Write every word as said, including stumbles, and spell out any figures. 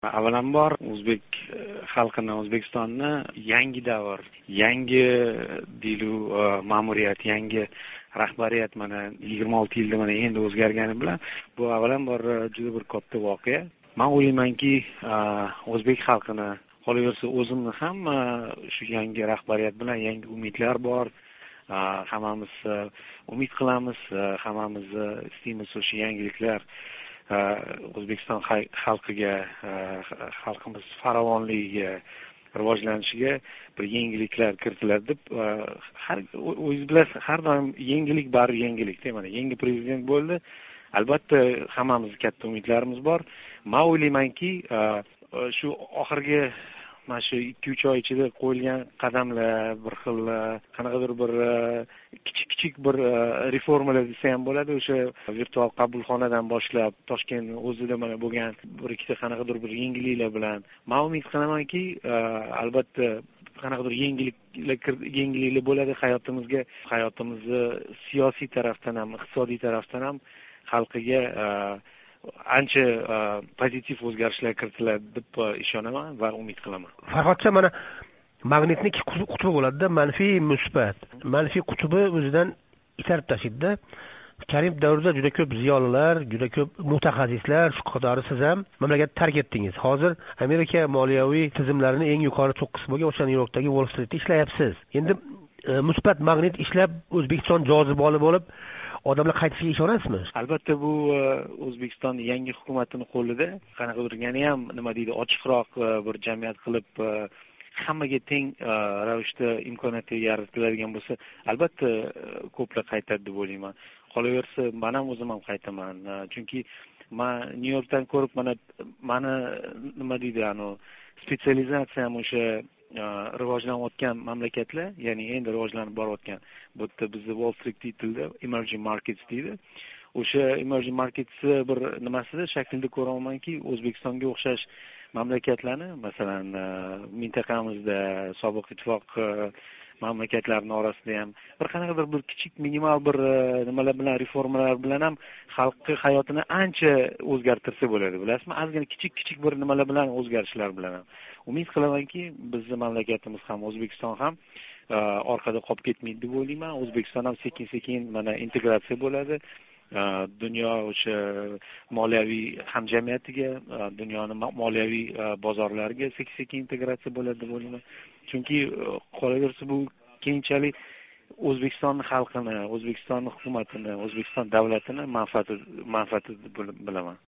Avvalambor o'zbek xalqini, O'zbekistonni yangi davr, yangi dilu ma'muriyat, yangi rahbariyat mana yigirma olti yilda mana endi o'zgargani bilan bu avvalambor juda bir katta voqea. Men o'ylaymanki, o'zbek xalqini, qolaversa o'zimni ham shu yangi rahbariyat bilan yangi umidlar bor. Hammamiz umid qilamiz, hammamiz istaymiz o'sha yangiliklar O'zbekiston xalqiga, xalqimiz farovonligiga, rivojlanishiga bir yangiliklar kiritiladi deb, har o'zingiz bilasiz, har doim yangilik bari yangilik-da. Mana yangi prezident bo'ldi. Albatta hammamiz katta umidlarimiz bor. Men o'ylaymanki, shu oxirgi mana shu ikki uch oy ichida qo'yilgan qadamlar, bir xil qanaqadir bir kichik-kichik bir reformalar desa ham bo'ladi. O'sha virtual qabulxonadan boshlab Toshkent o'zida mana bo'lgan bir ikkita qanaqadir bir yangiliklar bilan men umid qilamanki, albatta qanaqadir yangiliklar yangiliklar bo'ladi hayotimizga, hayotimizni siyosiy tarafdan ham, iqtisodiy tarafdan ham xalqiga ancha pozitiv o'zgarishlar kiritiladi deb ishonaman va umid qilaman. Farhodcha, mana magnitning ikki qutbi bo'ladi-da, manfiy, musbat. Manfiy qutbi o'zidan itarib tashlaydi-da. Karim davrida juda ko'p ziyolilar, juda ko'p mutaxassislar, shu qatori siz ham mamlakatni tark etdingiz. Hozir Amerika moliyaviy tizimlarining eng yuqori cho'qqisi bo'lgan o'sha Nyu-Yorkdagi Wall Streetda ishlayapsiz. Endi musbat magnit ishlab O'zbekiston jozibali bo'lib odamlar qaytishiga ishonasizmi? Albatta bu O'zbekiston yangi hukumatining qo'lida. Qanaqadir yana ham nima deydi, ochiqroq bir jamiyat qilib hammaga teng ravishda imkoniyat yaratiladigan bo'lsa, albatta ko'plar qaytadi deb o'ylayman. Qolaversa, men ham o'zim ham qaytaman. Chunki men Nyu-Yorkdan ko'rib, mana mana nima deydi, ano spetsializatsiyam o'sha rivojlanayotgan mamlakatlar, ya'ni endi rivojlanib borayotgan, bu yerda bizda Wall Street tilida emerging markets deydi. O'sha emerging markets bir nimasida shaklida ko'ramanki, O'zbekistonga o'xshash mamlakatlarni, masalan, mintaqamizda sobiq ittifoq mamlakatlarining orasida ham bir qanaqadir bir kichik minimal bir nimalar bilan, reformalar bilan ham xalqning hayotini ancha o'zgartirsa bo'ladi, bilasizmi? Ozgina kichik-kichik bir nimalar bilan, o'zgarishlar bilan ham. Umid qilamanki, bizning mamlakatimiz ham, O'zbekiston ham orqada qolib ketmaydi deb o'ylayman. O'zbekiston ham sekin-sekin mana integratsiya bo'ladi. Dunyo o'sha moliyaviy hamjamiyatiga, dunyoning moliyaviy bozorlariga sekin-sekin integratsiya bo'ladi deb o'ylayman. Chunki qolaversa bu keyinchalik O'zbekiston xalqini, O'zbekiston hukumatini, O'zbekiston davlatini manfaati manfaati deb bilaman.